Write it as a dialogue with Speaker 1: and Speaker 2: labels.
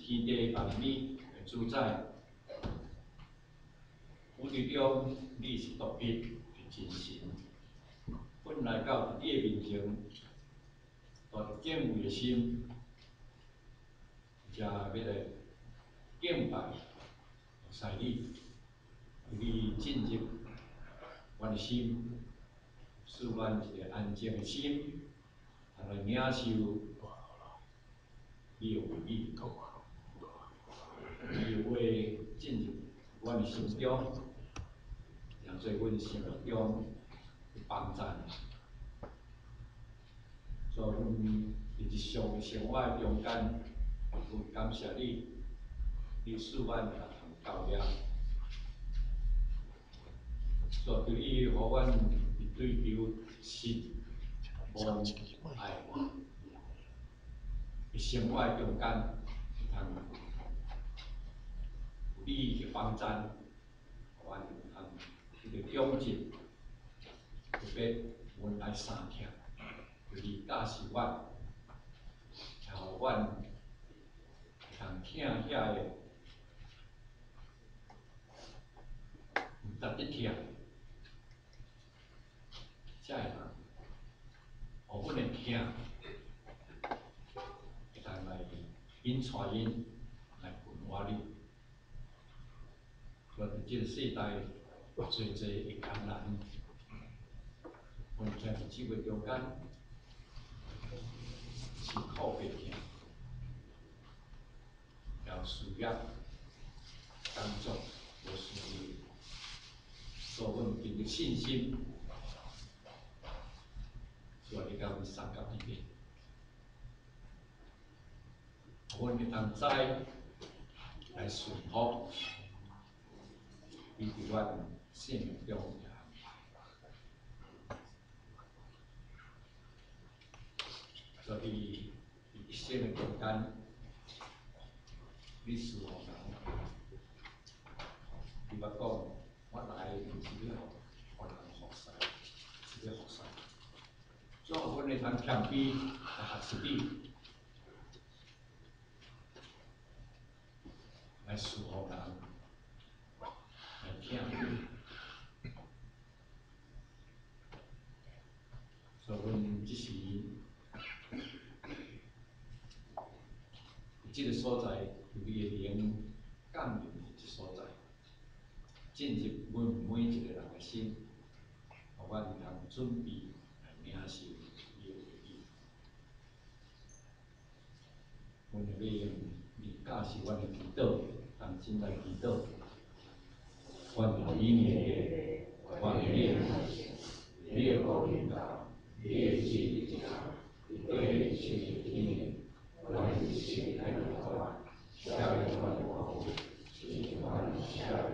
Speaker 1: 天地万物的主宰。有伫中，你是独一的真神。阮来到你的面前，带着敬畏的心，才要来敬拜、使你，你进入阮的心，使阮一个安静的心，来领受你的话语。你的话进入阮的心中，让做阮生活中的帮助。所以，阮日常的生活中间，阮感谢你，你使阮逐项教养。所以，求你互阮对求信、望、爱的生活中间，通有你的帮助，互阮通迄个奖励，特别阮来三听，求你教示阮，也互阮通听遐个毋值得听，才会通互阮的听，会通来引带因来分化你。所以即个世代多多的艰难，阮徛伫即个中间，辛苦别听，有事业、工作无顺利，所以阮凭着信心，所以甲阮三甲里面，阮会当知来顺服，你伫阮生命中的安排。所以一生的中间，你侍奉人，你捌讲，我来是要互人服侍，是要服侍。所以阮会通谦卑来学习你，来侍奉人，来听你。所以阮即时即个所在，有你的灵感应的即所在，进入阮每一个人的心，互阮通准备来领受你的话语。阮会要用你教示阮的祈祷，同心来祈祷。阮的里面，阮的列，你的国领导，你的旨意，对全体面，阮的心爱的话，下一万国，希望下